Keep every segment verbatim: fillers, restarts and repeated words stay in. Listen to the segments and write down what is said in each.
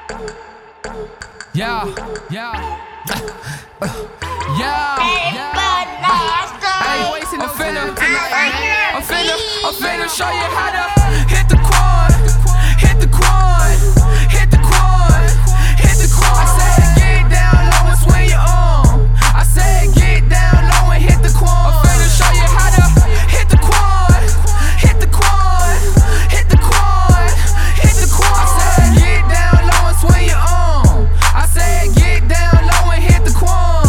Yeah, yeah, yeah, yeah. Hey, I'm finna, hey, I'm finna, I'm finna show you how to hit the quad, hit the quad, hit the quad, hit the quad. I said get down low and swing your arm. I said get down low and hit the quad. I'm finna show you how to hit the quad, hit the quad, hit the quad, hit the quad. I said get down low and swing your arm. I said get down low and hit the quad.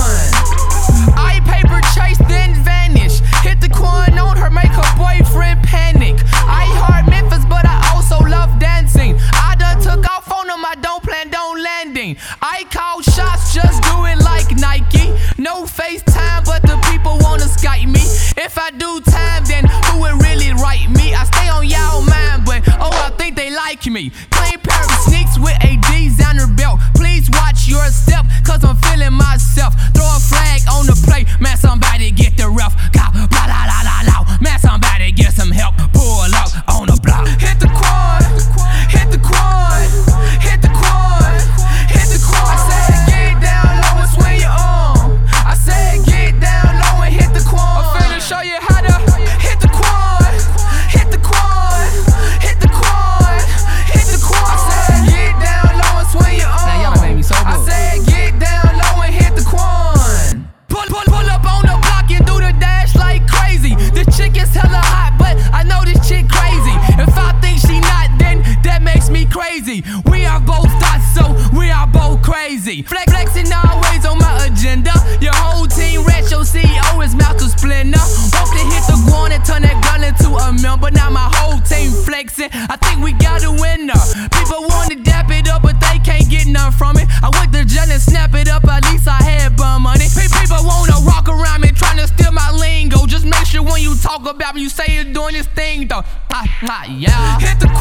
I paper chase then vanish. Hit the quad on her, make her boyfriend panic. I heart Memphis, but I also love dancing. I done took off on them, I don't plan on landing. I call shots, just do it like Nike. No FaceTime, but the people wanna Skype me. If I do time, then who would really write me? I stay on y'all mind, but oh, I think they like me. Clean pair of sneaks with a designer belt. Please watch your step, cause I'm feeling myself. Throw a flag on the plate, man, somebody get the ref. Blah, blah, la, la, la, la. Man, somebody get some help. Pull up on the block. Hit the quad, hit the quad, hit the quad, hit the quad. I said get down low and swing your arm. I said get down low and hit the quad. I'm finna show you how to hit the quad, hit the quad, hit the quad, hit the quad. I said get down low and swing your arm. Now y'all made me so I bold. said get down low and hit the quad. Pull, pull, pull up on the block and do the dash like crazy. The chick is hella hot, but I know this chick crazy. If I think she not, then that makes me crazy. We are both thoughts, so we are both crazy. Flex, flexing always on my agenda. Your whole team rich, your C E O is mouth to splendor. Walk to hit the guan and turn that girl into a member. Now my whole team flexing. I think we got a winner. People wanna dap it up, but they can't get none from it. I went to jail and snap it up, at least I had bum money. People wanna rock around me, tryna steal my lingo. Just make sure when you talk about me, you say you're doing this thing though. Ha, ha, yeah. Hit the